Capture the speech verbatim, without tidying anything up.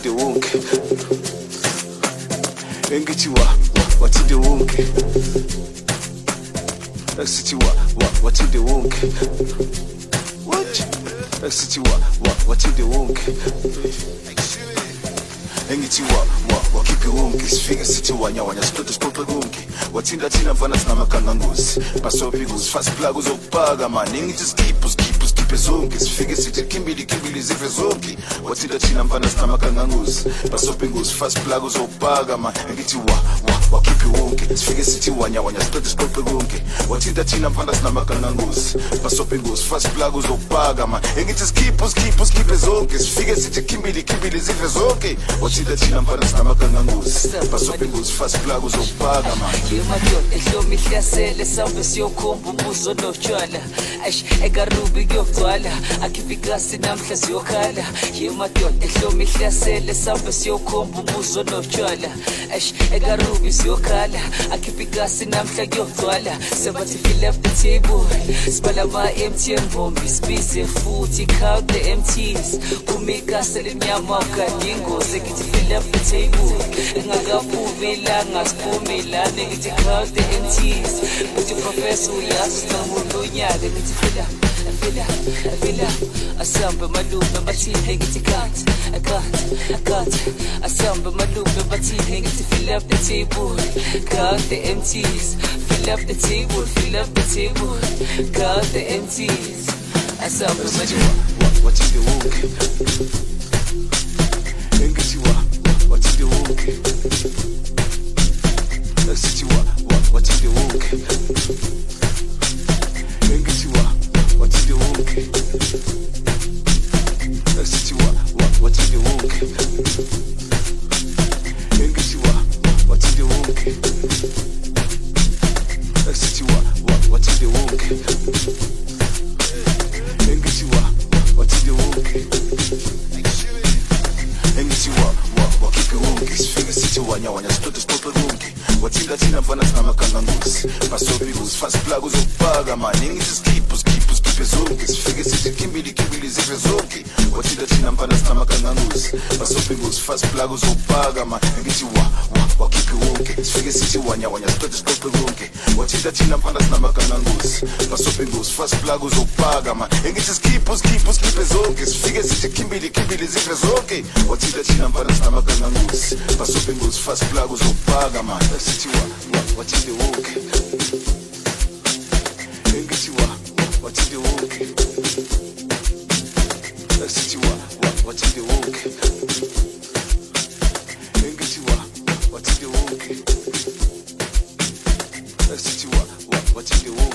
wathinte wonke engithi wa wathinte wonke asithi wa wathinte wonke what asithi wa wathinte wonke engithi wa wakhiphe wonke sifike sithi wanya wanya siqoqe siqoqe konke wathinta thina mfana sinamaganga ngozi basopi kuzi fast plug uzokupaka man engithi skip skip skip zonke sifike sithi kimbili kimbili zive zonke wathinta thina mfana sinamaganga ngozi basopi kuzi fast plug uzokupaka man engithi wa wakhiphe wonke sifike sithi wanya wanya siqoqe siqoqe konke wathinta thina mfana sinamaganga ngozi basopi kuzi fast plug uzokupaka man engithi skip skip skip zonke sifike sithi kimbili kimbili zive zonke wathinta thina mfana sinamaganga ngozi basopi kuzi fast plug uzokupaka man Madoda ehlomi ihlasele sambe siyokhomba umuzo notshwala ash ekarubi kuyogcwala akhifikasi namhla siyokhala ye madoda ehlomi ihlasele sambe siyokhomba umuzo notshwala ash ekarubi siyokhala akhifikasi namhla kuyogcwala sebathi fill up the table sibala ma empty mbombi sibise futhi count the empties kumikase lemnyama kadingoze ngithi fill up the table engakaphumela ngasiphumela ngithi count the empties uthi professor uyazi nomulunyaka ngithi fill up fill up fill up asamba malume bathini ngithi count count count asamba malume bathini ngithi fill up the table count the empties fill up the table fill up the table count the empties asamba malume wathinte wonke engithi wa wathinte wonke asithi wa wathinte wonke engithi wa wathinte wonke asithi wa wathinte wonke engithi wa wathinte wonke asithi wa wathinte wonke engithi wa wathinte wonke engithi wa wakhiphe wonke sifike sithi wanya wanya siqoqe siqoqe konke wathinta thina mfana sinamaganga ngozi basopi kuzi fast plug uzokupaka man engithi skip skip skip zonke sifike sithi kimbili kimbili zive zonke wathinta thina mfana sinamaganga ngozi basopi kuzi fast plug uzokupaka man engithi wa wakhiphe wonke sifike sithi wanya wanya siqoqe siqoqe konke wathinta thina mfana sinamaganga ngozi basopi kuzi fast plug uzokupaka man engithi skip skip skip zonke sifike sithi kimbili kimbili zive zonke wathinta thina mfana sinamaganga ngozi basopi kuzi fast plug uzokupaka man asithi wa wathinte wonke engithi wa wathinte wonke asithi wa wathinte wonke engithi wa wathinte wonke asithi wa wathinte wonke